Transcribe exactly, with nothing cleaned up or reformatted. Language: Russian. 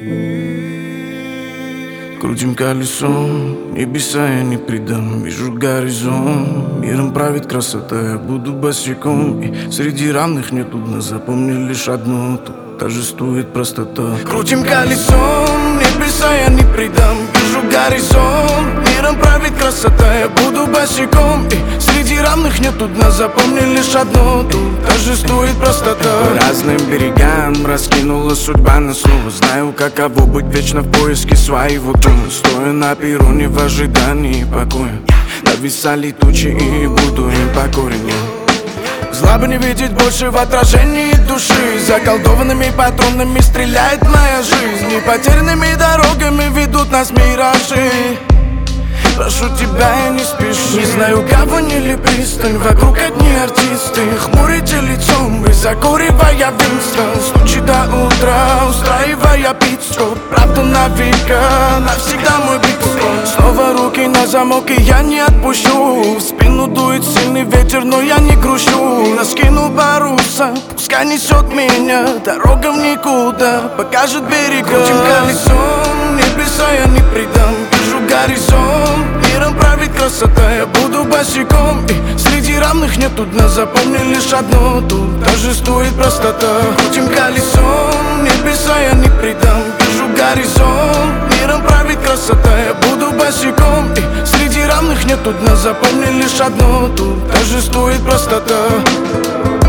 Крутим колесом, небеса я не предам. Вижу горизонт, миром правит красота. Я буду босиком, и среди равных нету дна. Запомни лишь одно, тут торжествует простота. Крутим колесом, небеса я не предам. Вижу горизонт, миром правит красота. Я буду босиком, и среди равных нету дна. Запомни лишь одно, тут торжествует простота. По разным берегам раскинула судьба на слово. Знаю, каково быть вечно в поиске своего дома. Стоя на перроне в ожидании покоя, нависали тучи, и буду им покорен я. Зла бы не видеть больше в отражении души. Заколдованными патронами стреляет моя жизнь, и потерянными дорогами ведут нас миражи. Прошу тебя, не спеши. Не знаю, гавань или пристань, вокруг одни артисты. Хмурите лицом, вы закуривая Винстон. Стучи до утра, устраивая пит-стоп. Правда на века, навсегда мой биг-стоп. Снова руки на замок, и я не отпущу. В спину дует сильный ветер, но я не грущу. Раскину паруса, пускай несет меня. Дорога в никуда, покажет берега. Крутим колесом, небеса я не предам. Вижу горизонт, миром правит красота. Я буду босиком, и среди равных нету дна. Запомни лишь одно, тут торжествует простота. Крутим колесом, небеса я не предам. Вижу горизонт, миром правит красота. Я буду босиком, и среди равных нету дна. Запомни лишь одно, тут торжествует простота.